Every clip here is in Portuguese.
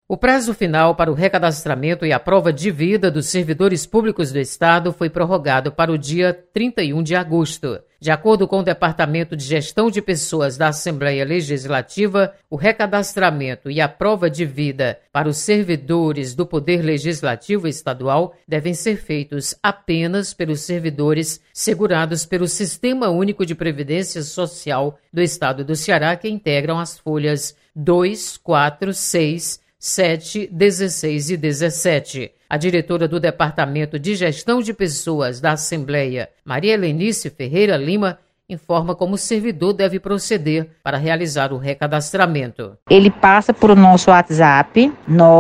O prazo final para o recadastramento e a prova de vida dos servidores públicos do Estado foi prorrogado para o dia 31 de agosto. De acordo com o Departamento de Gestão de Pessoas da Assembleia Legislativa, o recadastramento e a prova de vida para os servidores do Poder Legislativo Estadual devem ser feitos apenas pelos servidores segurados pelo Sistema Único de Previdência Social do Estado do Ceará, que integram as folhas 2, 4, 6, 7, 16 e 17. A diretora do Departamento de Gestão de Pessoas da Assembleia, Maria Helenice Ferreira Lima, informa como o servidor deve proceder para realizar o recadastramento. Ele passa por o nosso WhatsApp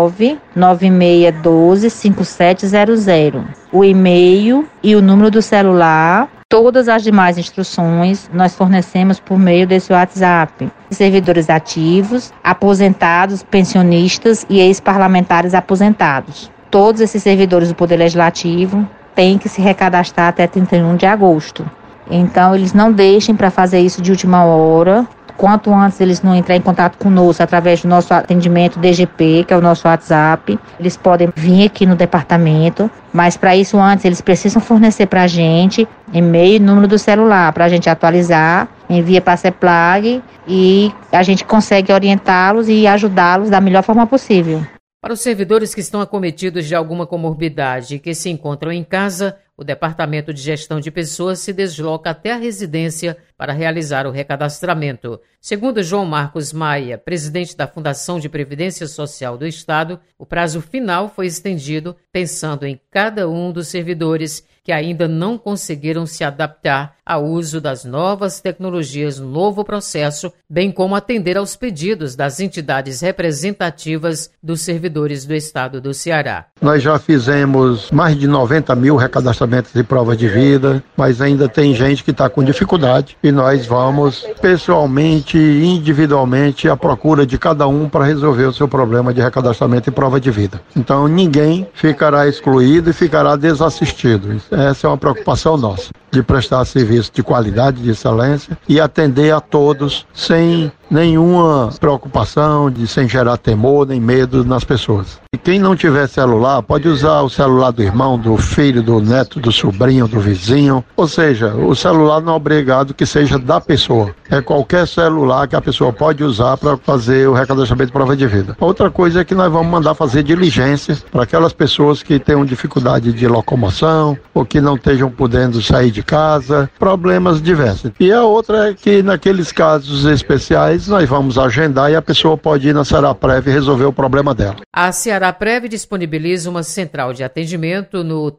996125700, o e-mail e o número do celular. Todas as demais instruções nós fornecemos por meio desse WhatsApp. Servidores ativos, aposentados, pensionistas e ex-parlamentares aposentados. Todos esses servidores do Poder Legislativo têm que se recadastrar até 31 de agosto. Então, eles não deixem para fazer isso de última hora. Quanto antes eles não entrarem em contato conosco através do nosso atendimento DGP, que é o nosso WhatsApp, eles podem vir aqui no departamento, mas para isso antes eles precisam fornecer para a gente e-mail e número do celular para a gente atualizar, envia para a CEPLAG e a gente consegue orientá-los e ajudá-los da melhor forma possível. Para os servidores que estão acometidos de alguma comorbidade e que se encontram em casa, o Departamento de Gestão de Pessoas se desloca até a residência para realizar o recadastramento. Segundo João Marcos Maia, presidente da Fundação de Previdência Social do Estado, o prazo final foi estendido pensando em cada um dos servidores que ainda não conseguiram se adaptar ao uso das novas tecnologias no novo processo, bem como atender aos pedidos das entidades representativas dos servidores do Estado do Ceará. Nós já fizemos mais de 90 mil recadastramentos de provas de vida, mas ainda tem gente que está com dificuldade e nós vamos pessoalmente, individualmente, à procura de cada um para resolver o seu problema de recadastramento e prova de vida. Então ninguém ficará excluído e ficará desassistido. Essa é uma preocupação nossa, de prestar serviço de qualidade, de excelência e atender a todos sem nenhuma preocupação, sem gerar temor nem medo nas pessoas. E quem não tiver celular, pode usar o celular do irmão, do filho, do neto, do sobrinho, do vizinho. Ou seja, o celular não é obrigado que seja da pessoa. É qualquer celular que a pessoa pode usar para fazer o recadastramento de prova de vida. Outra coisa é que nós vamos mandar fazer diligência para aquelas pessoas que tenham dificuldade de locomoção ou que não estejam podendo sair de casa, problemas diversos. E a outra é que naqueles casos especiais nós vamos agendar e a pessoa pode ir na Cearaprev e resolver o problema dela. A Cearaprev disponibiliza uma central de atendimento no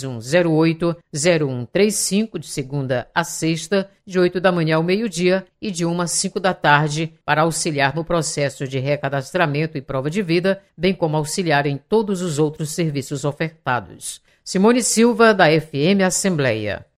3108-0135, de segunda a sexta, de 8 da manhã ao meio-dia e de 1 às 5 da tarde, para auxiliar no processo de recadastramento e prova de vida, bem como auxiliar em todos os outros serviços ofertados. Simone Silva, da FM Assembleia.